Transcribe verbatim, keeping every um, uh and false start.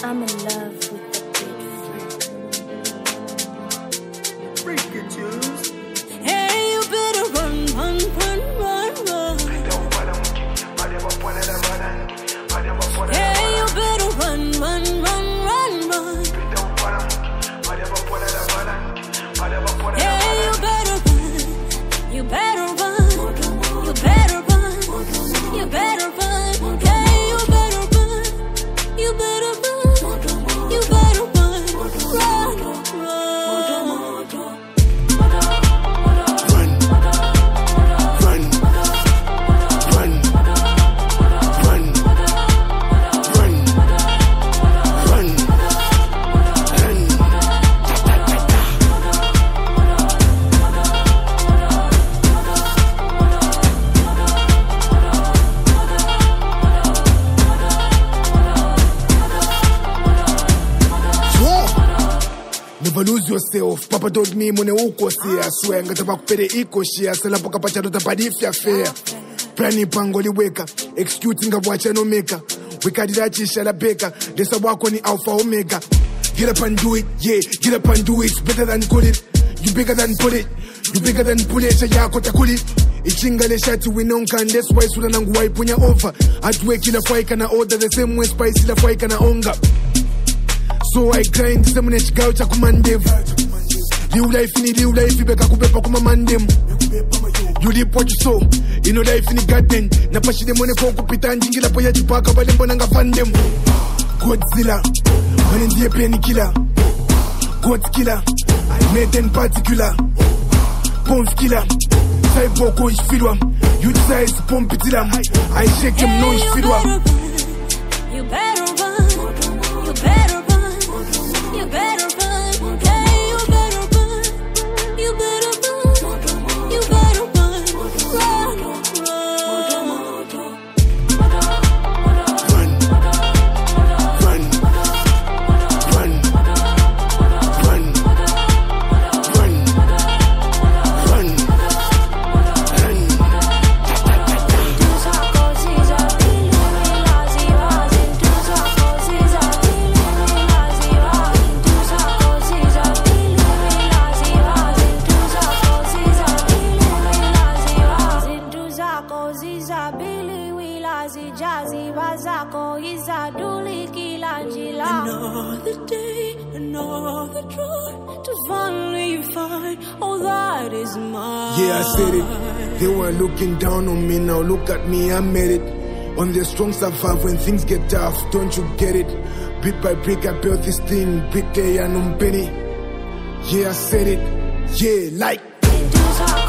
I'm in love with the big Freak it, Jews. Hey, you better run, run, run, run, run. Hey, you better run, run, run, run, run. Hey, you better run, you better run, you better run, you better run. Hey, you better run, you better run, you better run, run, run. Never lose yourself. Papa told me money uko see. I swear ngata bakupere iko share. Sela poka pacha dota padifya fair. Prani pangoli weka. Executing a watch no maker. Weka didachi shala beka. Desa wako ni alpha omega. Get up and do it, yeah. Get up and do it. It's better than call it. You bigger than pull it. You bigger than pull it. Shaya kota kuli. Ichingale shati winonka. And that's why sula nangu waipunya over. Atwe kila fai kana order the same way spice la fai kana onga. So I grind the same next gaucha kumandev. Live life in live life ibeka kubepa kuma mandem. You live what you sow. You know life in the garden. Na pashi de money kwa kupita njingila po ya chupaka wale mbona nga fandem. Godzilla. Mani ndiye penny killer. God killer. Made in particular. Bones killer. Cyborg is fidwa. You size pump it I shake him no is fidwa. You better run. You better run. You better run, hey, you better run, you better run, you better run, run, run, run, run, run, run, run, run. Another day, another try to finally find all that is mine. Yeah, I said it. They were looking down on me, now look at me, I made it. On the strong survive when things get tough, don't you get it? Bit by brick I built this thing, brick day and um penny. Yeah, I said it. Yeah, like